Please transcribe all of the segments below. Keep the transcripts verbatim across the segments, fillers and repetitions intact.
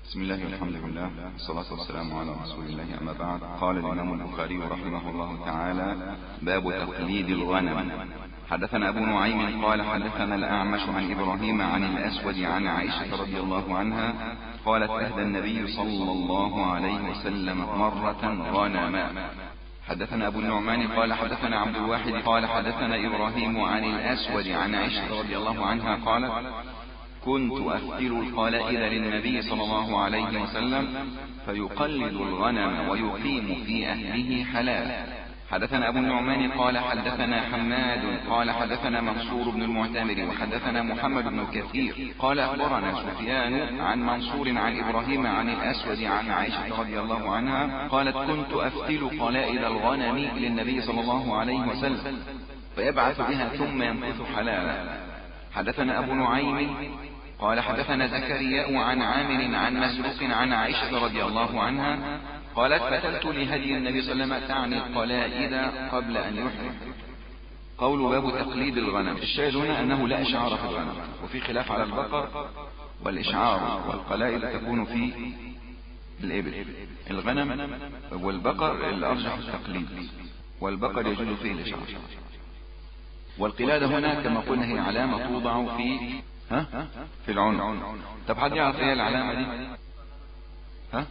بسم الله والحمد لله والصلاة والسلام على رسول الله، أما بعد. قال الإمام البخاري رحمه الله تعالى: باب تقليد الغنم. حدثنا أبو نعيم قال حدثنا الأعمش عن إبراهيم عن الأسود عن عائشة رضي الله عنها قالت: أهدى النبي صلى الله عليه وسلم مرة غنما. حدثنا أبو النعمان قال حدثنا عبد الواحد قال حدثنا إبراهيم عن الأسود عن عائشة رضي الله عنها قالت: كنت أفتل القلائد للنبي صلى الله عليه وسلم فيقلد الغنم ويقيم في أهله حلال. حدثنا أبو النعمان قال حدثنا حماد قال حدثنا منصور بن المعتمر وحدثنا محمد بن كثير قال أخبرنا سفيان عن منصور عن إبراهيم عن الأسود عن عائشة رضي الله عنها قالت: كنت أفتل قلائد الغنم للنبي صلى الله عليه وسلم فيبعث بها ثم ينفث حلالا. حدثنا أبو نعيم قال حدثنا زكرياء عن عامر عن مسروق عن عائشة رضي الله عنها قالت: فتلت لهدي النبي صلى الله عليه وسلم تعني القلائد قبل أن يحرم. قول باب تقليد الغنم. الشاهد هنا أنه لا إشعار في الغنم، وفي خلاف على البقر، والإشعار والقلائد تكون في الإبل. الغنم والبقر الأرجح التقليد، والبقر يجوز فيه الإشعار. والقلادة هنا كما قلنا هي علامة توضع في ها في العنق. طب حد يعرف ايه العلامة دي؟ ها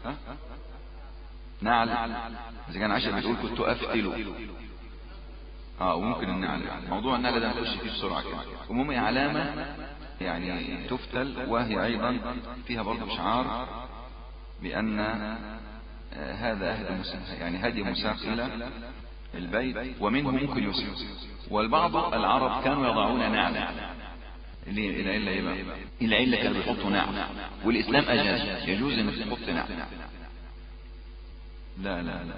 نعل. اذا كان عائشة بتقول كنت افتل اه وممكن النعل. موضوع النعل ده نخش فيه بسرعة كده. المهم هي علامة يعني تفتل، وهي ايضا فيها برضه اشعار بان آه هذا هدي يعني هدي مساق الى البيت، ومنه ممكن يسلم. والبعض العرب كانوا يضعون نعلا. ليه؟ الى الا ايه بقى؟ العله كانوا بيحطوا نعل، والاسلام اجاز، يجوز انك تحط نعل. لا لا لا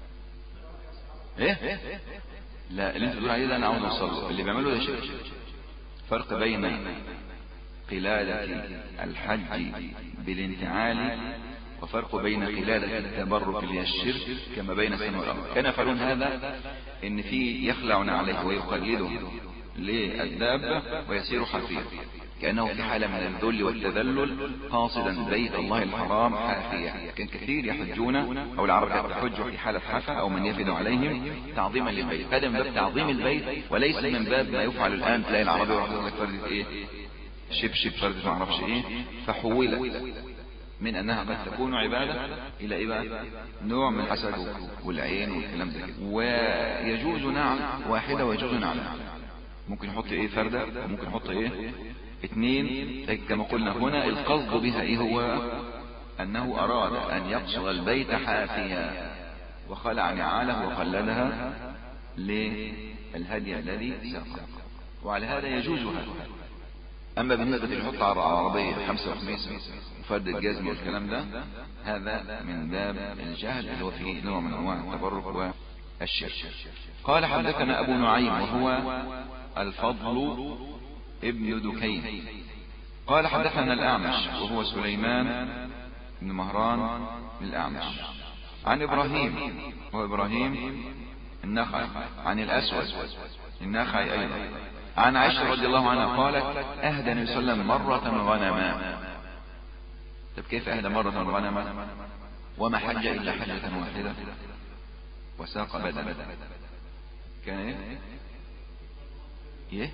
ايه لا اللي انت بتقول عليه ده انا عاوز اوصله. اللي بيعملوا ده شرك. فرق بين قلادة الحج بالانتعال وفرق بين قلادة التبرك اللي هي الشرك كما بين السماء والأرض. كان يفعلون هذا ان في يخلعون عليه ويقلده للدابة ويسير حافيا كأنه في حالة من الذل والتذلل قاصدا بيت الله الحرام حافيا. كان كثير يحجون او العرب كانت تحج في حالة حافة او من يفد عليهم تعظيما للبيت. هذا من باب تعظيم البيت وليس من باب ما يفعل الان. تلاقي العربي يروح يقول لك فردة ايه شبشب، فردة ما اعرفش ايه، فحولت من انها قد تكون عبادة الى ايه بقى نوع من الحسد والعين والكلام ده كده. ويجوز نعل واحدة ويجوز نعل. ممكن يحط ايه فردة، وممكن يحط ايه اثنين كما قلنا هنا. القصد بها ايه هو انه اراد ان يقصد البيت حافيا وخلع نعاله وقلدها للهدي الذي ساقه، وعلى هذا يجوز هذا. اما بالنسبة للحط على عربية خمسة وخميس وفرد الجزم والكلام ده، هذا من باب الجهل اللي هو فيه نوع من انواع التبرك والشرك. قال حدثنا ابو نعيم وهو الفضل ابن دكين قال حدثنا الأعمش وهو سليمان بن مهران الأعمش عن إبراهيم وهو إبراهيم النخعي عن الأسود النخعي أيضا عن عائشة رضي الله عنها قالت: أهدى النبي صلى الله عليه وسلم مرة غنما. طب كيف أهدى مرة غنما وما حج إلا حجة واحدة وساق بدلا؟ كان ايه ايه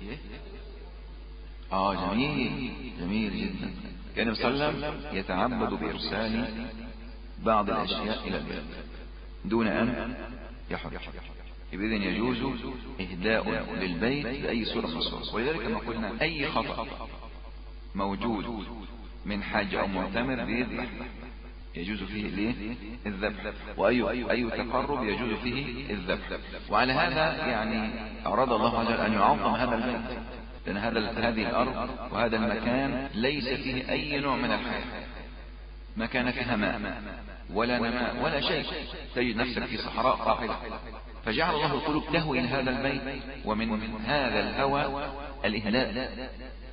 اه جميل جميل جدا. كان صلى الله عليه وسلم يتعبد بإرسال بعض الأشياء إلى البيت دون أن يحج. إذن يجوز إهداء للبيت بأي صورة من الصور. ولذلك كما قلنا أي خطأ موجود من حج أو معتمر بيذبح يجوز فيه ليه الذبح، وأي أي تقرب يجوز فيه الذبح. وعلى هذا يعني أراد الله عز وجل أن يعظم هذا البيت، لأن هذا هذه الأرض وهذا المكان ليس فيه أي نوع من الحياة. ما كان فيها ماء ولا نماء ولا شيء، تجد نفسك في صحراء قاحلة. فجعل الله القلوب تهوي إلى هذا البيت، ومن هذا الهوى الإهداء.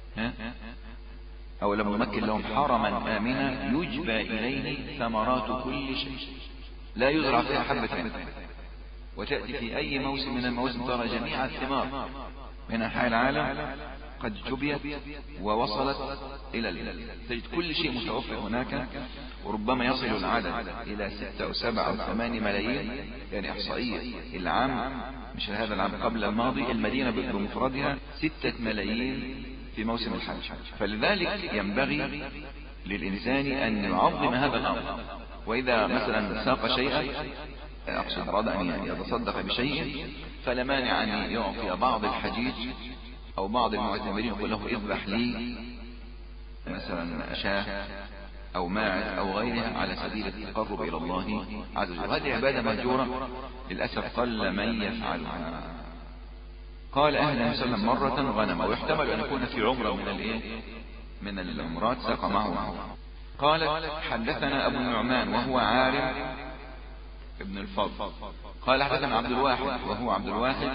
أو لم نمكن لهم حرما آمنا يجبى إليه ثمرات كل شيء لا يزرع فيها حبة منه، وتأتي في أي موسم من المواسم ترى جميع الثمار من أنحاء العالم قد جبيت ووصلت إلى البلاد. تجد كل شيء متوفر هناك. وربما يصل العدد إلى ستة أو سبعة أو ثمانية ملايين، يعني إحصائية العام مش هذا العام قبل الماضي المدينة بمفردها ستة ملايين في موسم الحج. فلذلك ينبغي للإنسان أن يعظم هذا الأمر، وإذا مثلا ساق شيئا أقصد أراد أن يتصدق بشيء فلا مانع أن يعطي بعض الحجيج أو بعض المعتمرين يقول له اذبح لي مثلا شاة أو ماعز أو غيرها على سبيل التقرب إلى الله عز وجل. هذه عبادة مهجورة للأسف قل من يفعلها. قال أهلا وسلم مرة غنم، ويحتمل أن يكون في عمرة من الإيه من العمرات ساق معه. قال حدثنا أبو النعمان وهو عارم ابن الفضل قال حدثنا عبد الواحد وهو عبد الواحد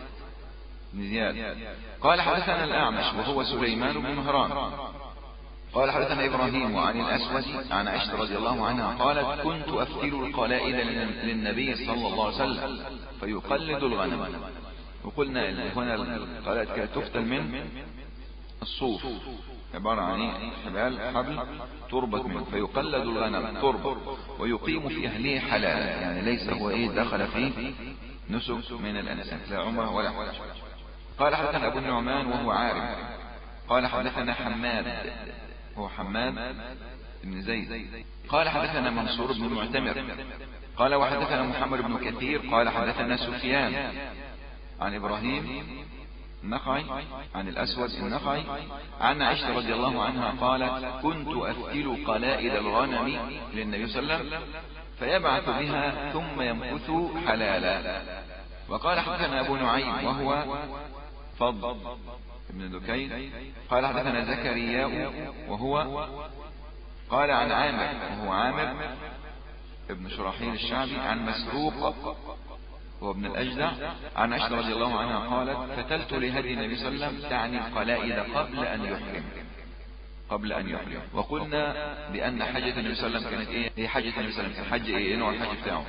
بن زياد قال حدثنا الأعمش وهو سليمان بن مهران قال حدثنا إبراهيم عن الأسود عن عائشة رضي الله عنها قالت كنت أفتل القلائد للنبي صلى الله عليه وسلم فيقلد الغنم. وقلنا هنا القلائد كانت تفتل من الصوف، عبارة عن حبال حبل تربط منه، فيقلد الغنم تربط ويقيم في أهله حلالا، يعني ليس هو إيه دخل فيه نسك من الأنسان لا عمره ولا حج. قال حدثنا أبو النعمان وهو عارف قال حدثنا حماد هو حماد بن زيد قال حدثنا منصور بن المعتمر قال وحدثنا محمد بن كثير قال حدثنا سفيان عن إبراهيم النخعي عن الأسود النخعي عن عائشة رضي الله عنها قالت كنت أفتل قلائد الغنم للنبي صلى الله عليه وسلم فيبعث بها ثم يمكث حلالا. وقال حدثنا أبو نعيم وهو فضل ابن دكين قال حدثنا زكريا وهو قال عن عامر وهو عامر ابن شراحيل الشعبي عن مسروق هو ابن الأجدع عن عائشة رضي الله عنها قالت فتلت لهدي النبي صلى الله عليه وسلم تعني القلائد قبل أن يحرم قبل أن يحرم. وقلنا بأن حجة النبي صلى الله عليه وسلم كانت إيه هي حجة النبي صلى الله عليه وسلم حج إيه نوع الحج بتاعه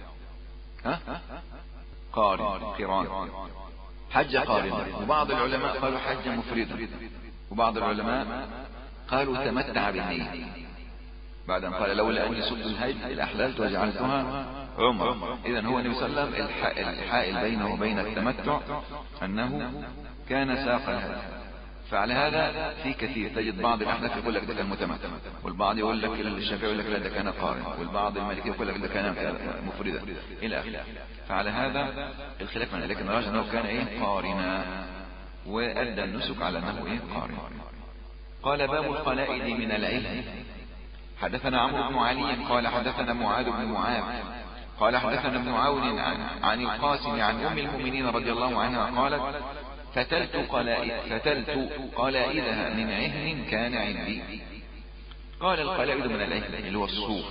ها قارن قران حج قارن. وبعض العلماء قالوا حج مفردا وبعض العلماء قالوا تمتع بالنية بعد أن قال لولا أني سقت الهدي لأحللت وجعلتها عمره. إذن هو النبي صلى الله عليه وسلم الحائل بينه وبين التمتع أنه كان ساق الهدي. فعلى هذا في كثير تجد بعض الأحناف يقول لك ده كان متمتع، والبعض يقول لك الشافعي يقول لك لا ده كان قارن، والبعض المالكي يقول لك ده كان مفردا إلى آخره. فعلى هذا الخلاف منه، لكن الراجح أنه كان إيه قارنا وأدى النسك على أنه إيه قارن. قال باب القلائد من العلم. حدثنا عمرو بن علي قال حدثنا معاذ بن معاذ قال حدثنا ابن عون عن, عن القاسم عن أم المؤمنين رضي الله عنها قالت فتلت قلائد فتلت قلائدها من عهن كان عندي. قال القلائد من العهن اللي هو الصوف.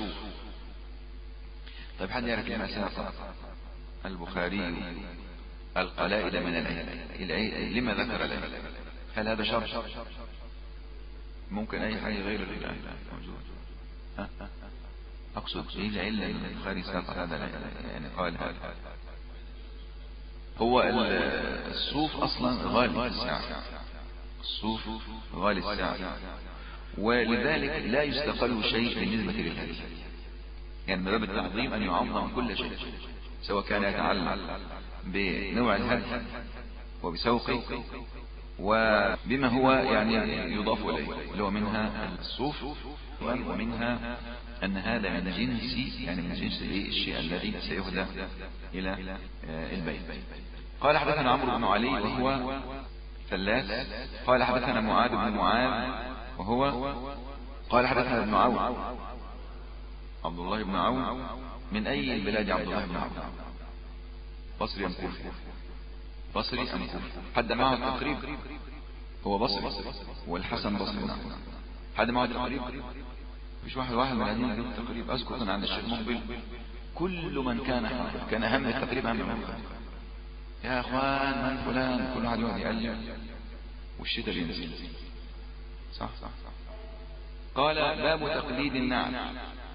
طيب حد يعرف لما ساق البخاري القلائد من العهن؟ لما ذكر العهن؟ هل هذا شرط؟ ممكن أي حاجة غير العهن موجود. أقصد إيه العلة أن البخاري ساق هذا يعني قال هذا؟ هو الصوف أصلا غالي السعر، الصوف غالي السعر، ولذلك لا يستقل شيء بالنسبة للهدي. يعني من باب التعظيم أن يعظم كل شيء سواء كان يتعلق بنوع الهدي وبسوقه وبما هو يعني يضاف إليه اللي هو منها الصوف ومنها أن هذا من جنس يعني من جنس الشيء الذي سيهدى إلى البيت. قال حدثنا عمرو بن علي وهو ثلاث قال حدثنا معاذ بن معاذ وهو قال حدثنا ابن عون عبد الله بن عون. من أي البلاد عبد الله بن عون؟ بصري أم كوفي؟ بصري أم كوفي؟ حد معه التقريب؟ هو بصري والحسن بصري. حد معه التقريب؟ مش واحد واحد من الذين يجب التقريب. أذكر كان عند الشيخ مقبل كل من كان حاضر كان أهم التقريب أهم من التقريب. يا أخوان من فلان كل واحد يقعد يقلب والشتاء بينزل صح صح. قال باب تقليد النعل.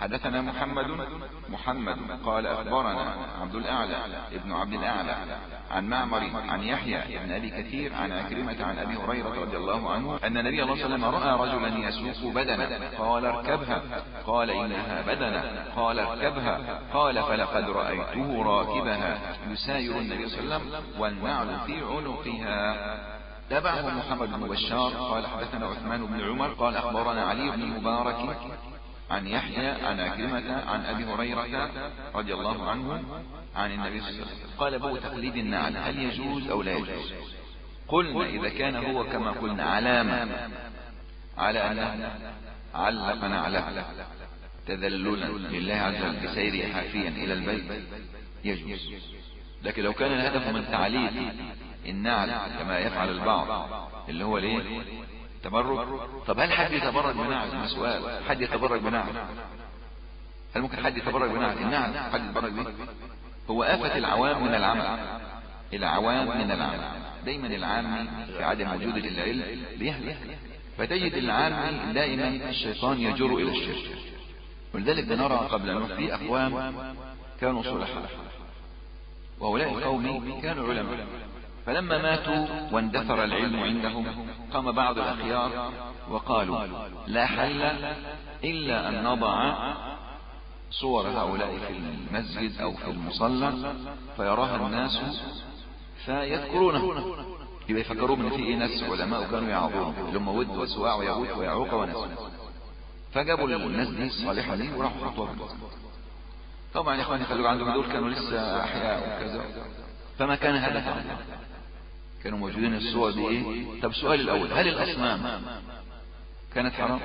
حدثنا محمد محمد قال أخبرنا عبد الأعلى ابن عبد الأعلى عن معمر عن يحيى بن أبي كثير عن عكرمة عن أبي هريرة رضي الله عنه أن النبي الله صلى الله عليه وسلم رأى رجلا يسوق بدنة قال اركبها قال إنها بدنة قال اركبها قال فلقد رأيته راكبها يساير النبي صلى الله عليه وسلم والنعل في عنقها. تابعه محمد بن بشار قال حدثنا عثمان بن عمر قال أخبرنا علي بن المبارك عن يحيى عن عكرمة عن أبي هريرة رضي الله عنه عن النبي صلى الله عليه وسلم قال بو تقليد النعل هل يجوز أو لا يجوز؟ قلنا إذا كان هو كما قلنا علامة على أنه علق نعله تذللا لله عز وجل بسيره حافيا إلى البيت يجوز. لكن لو كان الهدف من تعليق النعل كما يفعل البعض اللي هو ليه تبرك، طب هل حد يتبرك بنعل؟ سؤال، حد يتبرك بنعل؟ هل ممكن حد يتبرك بنعل؟ النعل حد يتبرك به؟ هو آفة العوام من العمل، العوام من العمل دايما العام في عدم وجود العلم بيهلك، فتجد العام دائما الشيطان يجر إلى الشرك. ولذلك نرى قبل أن في أقوام كانوا صلحاء وهؤلاء القوم كانوا علماء، فلما ماتوا واندثر العلم عندهم قام بعض الأخيار وقالوا لا حل إلا أن نضع صور هؤلاء في المسجد أو في المصلى فيراها الناس فيذكرونه، يبقى يفكروا من في ناس علماء كانوا يعظون لما ود وسواع ويغوث ويعوق ونسوا، فجابوا الناس دي الصالحة دي وراحوا حطوها. طبعا يا اخواني خلوا عندهم دول كانوا لسه أحياء وكذا، فما كان هدفا، كانوا موجودين الصور دي ايه. طب سؤال الأول، هل الأصنام كانت حرام؟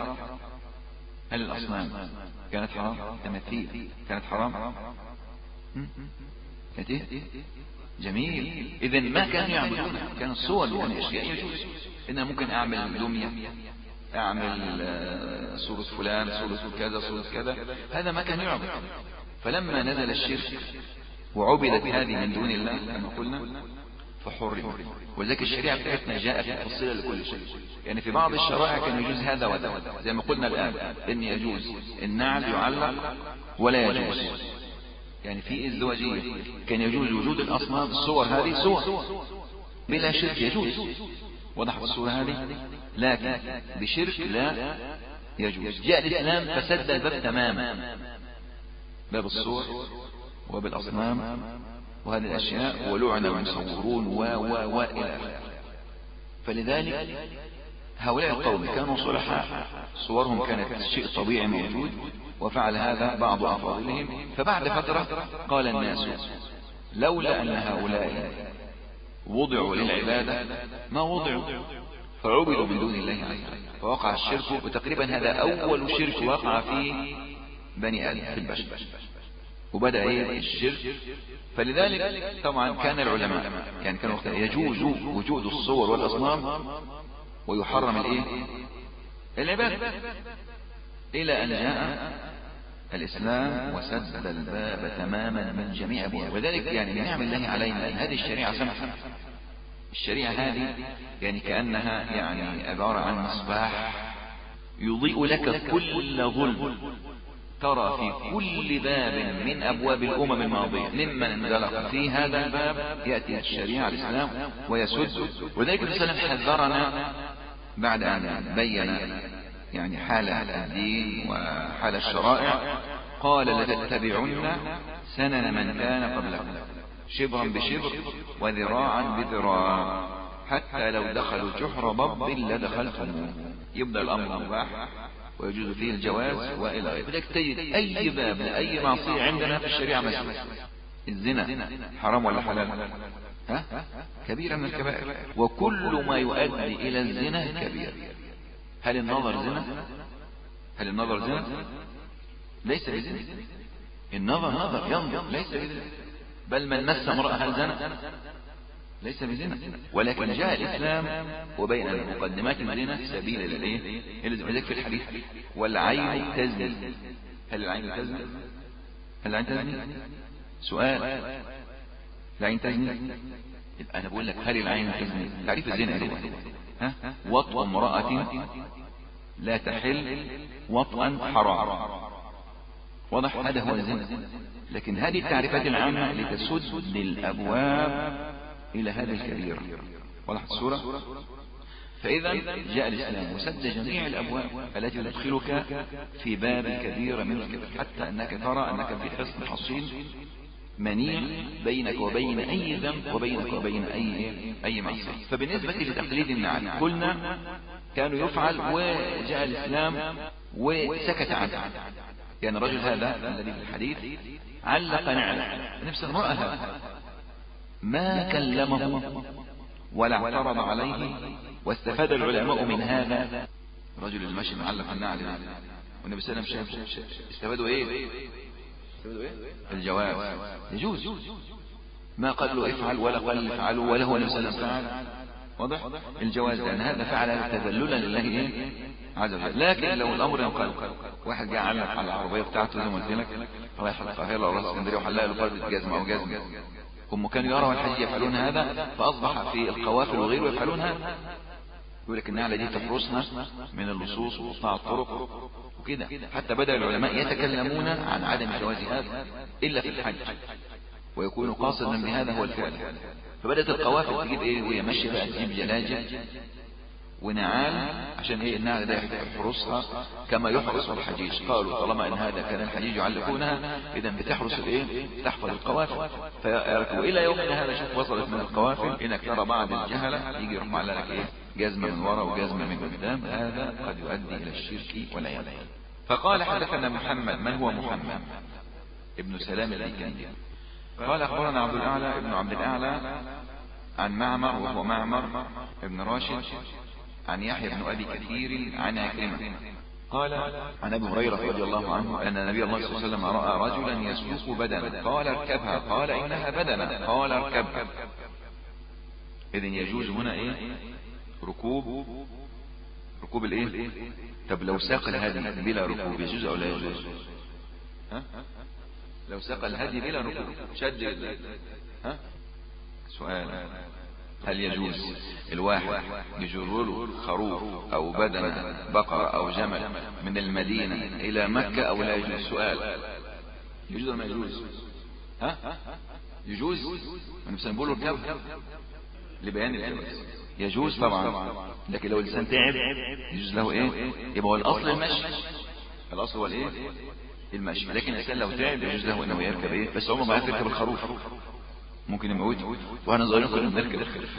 هل الأصنام كانت حرام؟ تماثيل كانت حرام؟ كانت ايه؟ جميل. إذن ما كانوا يعملونها، كان الصور دي كان أشياء يجوز. إنها ممكن أعمل دمية، أعمل صورة فلان، صورة كذا، صورة كذا، هذا ما كان يعبد. فلما نزل الشرك وعبدت هذه من دون الله كما قلنا فحرم. ولذلك الشريعة بتاعتنا جاءت مفصلة لكل شيء. يعني في بعض الشرائع كان يجوز هذا وذا، زي ما قلنا الآن إن يجوز النعل يعلق ولا يجوز. يعني في الزواجية كان يجوز وجود الأصنام، الصور هذه صور بلا شرك يجوز، وضحت الصورة هذه، لكن بشرك لا يجوز. جاء الإسلام فسد الباب تماما، باب الصور وبالأصنام وهذه الأشياء، ولعن المصورون و و و إلى آخره. فلذلك هؤلاء القوم كانوا صلحاء، صورهم كانت شيء طبيعي موجود، وفعل هذا بعض أفاضلهم. فبعد فترة قال الناس لولا أن هؤلاء وضعوا للعبادة ما وضعوا، فعبدوا من دون الله عز وجل، فوقع الشرك. وتقريبا هذا أول شرك وقع في بني آدم في البشر، وبدأ ايه الشرك. فلذلك طبعا كان العلماء يعني كانوا يجوز وجود الصور والأصنام ويحرم الايه العبادة، إلى أن جاء الإسلام وسد الباب تماما من جميع أبواب. وذلك يعني من نعم الله علينا أن هذه الشريعة سمحت. الشريعة هذه يعني كأنها يعني عبارة عن مصباح يضيء لك كل ظلم ترى في كل باب من أبواب الأمم الماضية ممن انزلق في هذا الباب يأتي الشريعة الإسلام ويسد. وذلك الإسلام حذرنا بعد أن بين يعني حال الدين وحال الشرائع، قال لتتبعن سنن من كان قبلكم شبرا بشبر وذراعا بذراع حتى لو دخلوا جحر ضب لدخلتموه. يبدأ الأمر مباح ويجوز فيه الجواز وإلى غيره. بدك تجد أي باب لأي معصية عندنا في الشريعة مسجد. الزنا حرام ولا حلال؟ ها؟ كبيرة من الكبائر، وكل ما يؤدي إلى الزنا كبير. هل النظر زنا؟ هل النظر زنا؟ ليس بزنا. النظر نظر ينظر ليس بزنا، بل من مس امرأة هل زنا؟ ليس بزنا. ولكن جاء الإسلام وبين مقدمات الزنا سبيل للإيه؟ لذلك في الحديث والعين تزني. هل العين تزني؟ هل العين تزني؟ سؤال، العين تزني؟ أنا بقول لك هل العين تزني؟ تعريف الزنا هو ها؟ وطء امرأة لا تحل وطئا حرام. واضح؟ هذا هو الزنا. لكن هذه التعريفات العامة لتسد الأبواب إلى هذه الكبيرة. واضح الصورة؟ فإذا جاء الإسلام وسد جميع الأبواب التي تدخلك في باب كبيرة من الكبير، حتى أنك ترى أنك في حصن حصين منيع بينك وبين أي ذنب وبينك وبين أي أي معصية. فبالنسبة لتقليد النعل قلنا كانوا يفعل، وجاء الإسلام وسكت عنه. يعني الرجل هذا الذي في الحديث علق نعله، نفس المرأة هذا ما كلمه ولا اعترض عليه. واستفاد العلماء من هذا رجل المشي معلق النعل والنبي صلى الله عليه وسلم استفادوا ايه؟ الجواز. يجوز، ما قال له افعل ولا قال له افعله ولا هو النبي صلى الله عليه وسلم فعل. واضح؟ الجواز، لأن هذا فعل تذللا لله ايه عز وجل. لكن لو الامر ينقل، واحد جاء علق على العربيه بتاعته زي ما قلت لك، رايح القاهره او راس اسكندريه وحلق له قلب جزمه او جزمه، هم كانوا يروا الحج يفعلون هذا، فاصبح في القوافل وغيره يفعلون هذا. يقول لك النعلة دي تفرسنا من اللصوص وقطاع الطرق وكده. حتى بدأ العلماء يتكلمون عن عدم جواز هذا إلا في الحج، ويكون قاصدا بهذا هو الفعل. فبدأت القوافل تجيب ايه وهي ماشيه بقى، تجيب جلاجل ونعال عشان ايه النعلة ده يحرسها كما يحرس الحجيج. قالوا طالما ان هذا كان الحجيج يعلقونها، اذا بتحرس الايه، تحفظ القوافل. فيركبوا الى يومنا هذا. شوف وصلت من القوافل انك ترى بعض الجهلة يجي يروح معلق لك ايه، جزمة من وراء وجزمة من قدام. هذا قد يؤدي الى الشرك والعياذ بالله. فقال حدثنا محمد. من هو محمد؟ ابن سلام البيكندي. قال اخبرنا عبد الاعلى ابن عبد الاعلى عن معمر وهو معمر ابن راشد عن يحيى بن ابي كثير عن عكرمة قال عن ابي هريرة رضي الله عنه ان النبي الله صلى الله عليه وسلم راى رجلا يسوق بدنه، قال اركبها، قال انها بدنه، قال اركبها. اذن يجوز هنا ايه، ركوب ركوب الايه. طب لو ساق الهدي بلا ركوب يجوز او لا يجوز؟ ها لو ساق الهدي بلا ركوب شد، ها سؤال، هل يجوز الواحد يجر له خروف او بدنة بقرة او جمل من المدينة الى مكة او لا يجوز؟ سؤال، يجوز ولا ما يجوز؟ ها يجوز. النبي صلى الله عليه وسلم بيقول لبيان الجواز. يجوز طبعا، لكن لو الانسان تعب يجوز له ايه، يبقى هو الاصل المشي، الاصل هو الايه، المشي. لكن الانسان لو تعب يجوز له انه يركب ايه، بس عمره ما يعرف يركب الخروف، ممكن يموت. وانا صغير كنا بنركب الخروف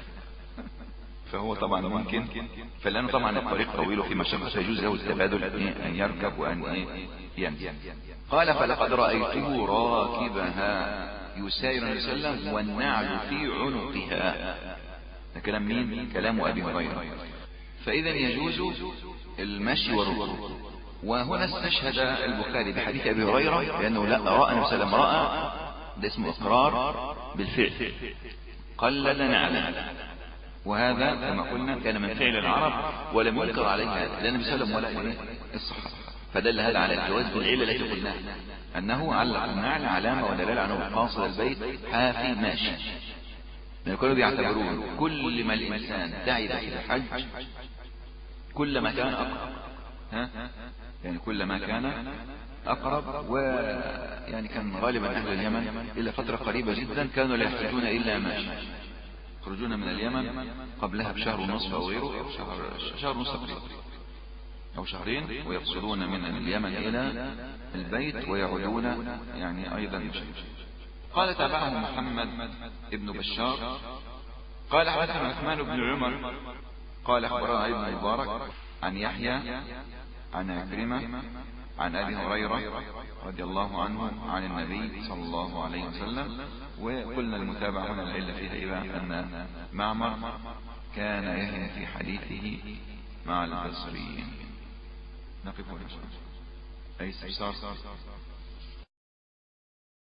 فهو طبعا ممكن، فلانه طبعا الطريق طويل وفي مشقة، فيجوز له التبادل ان يركب وان ايه يمشي. قال فلقد رأيته راكبها يساير النبي صلى الله عليه وسلم والنعل في عنقها. ده كلام مين؟ كلام ابي هريرة. فاذا يجوز المشي والركوب. وهنا استشهد البخاري بحديث ابي هريرة لانه لا راى النبي صلى الله عليه وسلم، راى ده اسمه اقرار بالفعل، قلد نعلا. وهذا كما قلنا كان من فعل العرب ولم ينكر عليه هذا، لان النبي صلى الله عليه وسلم ولا الصحابه. فدل هذا على الجواز بالعله التي قلناها، انه علق النعل علامه ودلاله انه قاصد البيت حافي ماشي. لان كانوا بيعتبرون كل ما الانسان تعب في الحج كلما كان اقرب، ها يعني كلما كان اقرب. ويعني كان غالبا اهل اليمن الى فتره قريبه جدا كانوا لا يحتاجون الا ماشي، يخرجون من اليمن قبلها بشهر ونصف او غيره، او شهر شهر ونصف او شهرين، ويقصدون من اليمن الى البيت ويعودون يعني ايضا مشي. قال تابعه محمد ابن بشار قال حدثنا عثمان بن عمر قال اخبرنا ابن مبارك عن يحيى عن عكرمة عن ابي هريرة رضي الله عنه عن النبي صلى الله عليه وسلم. وقلنا المتابعة هنا العلة فيها إذا أن معمر كان يهن في حديثه مع البصريين. نقف هنا أي استفسار؟